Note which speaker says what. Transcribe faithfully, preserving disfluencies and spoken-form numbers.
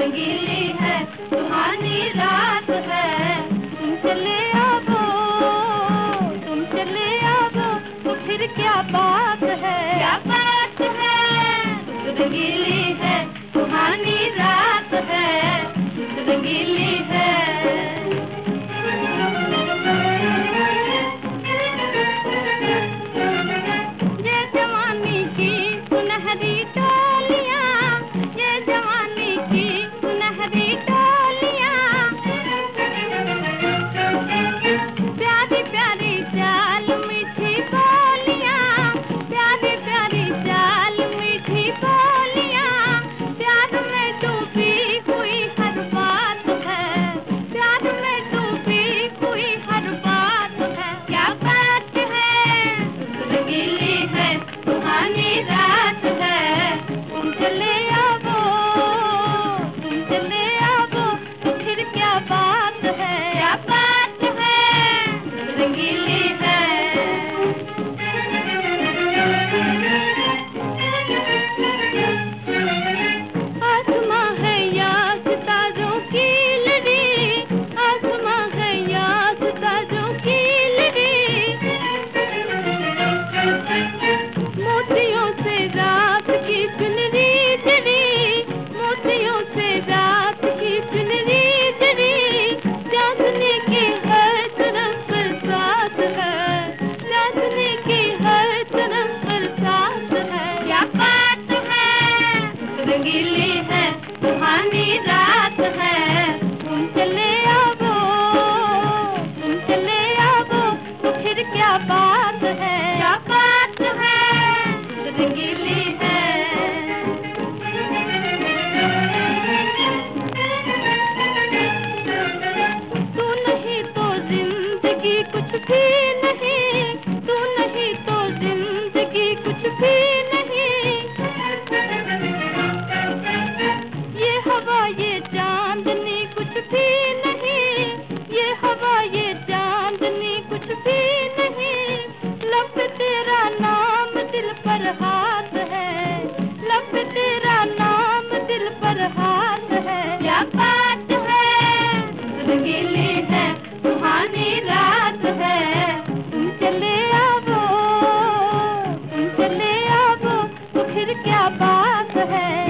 Speaker 1: रंगीली है, सुहानी रात है। तुम चले आवो, तुम चले आवो, तो फिर क्या बात है, क्या बात है। रंगीली है, सुहानी रात है, रंगीली है। ये जवानी की सुनहरी डोलियां, ये जवानी की सुनहरी डोलियां, प्यारी प्यारी चाल मीठी बोलियां, प्यारी प्यारी चाल मीठी बोलियां, प्यार में डूबी हुई हर बात है, प्यार में डूबी हुई हर बात है, क्या बात है। रंगीली है, सुहानी रात है। तुम चले आवो, तुम चले आवो, तो फिर क्या बात है, क्या बात है। रंगीली है। आसमां है या सितारों की लड़ी, आसमां है या सितारों की लड़ी, मोतियों से रात की चुनरी जड़ी, मोतियों से रात की चुनरी जड़ी, चांदनी की हर तरफ बरसात है, चांदनी की हर तरफ बरसात है, क्या बात है। रंगीली है, सुहानी रात है। तुम चले आवो, तुम चले आवो, तो फिर क्या बात है, क्या बात है। रंगीली है। तू नहीं तो जिंदगी कुछ भी नहीं, तू नहीं तो जिंदगी कुछ भी नहीं, ये हवा ये चांदनी कुछ भी नहीं, ये हवा ये चांदनी कुछ भी नहीं, लब पे तेरा नाम दिल पर हाथ है, लब पे तेरा नाम दिल पर हाथ है, क्या बात है। रंगीली है, सुहानी रात है। तुम चले आवो, तुम चले आवो, तो फिर क्या बात है।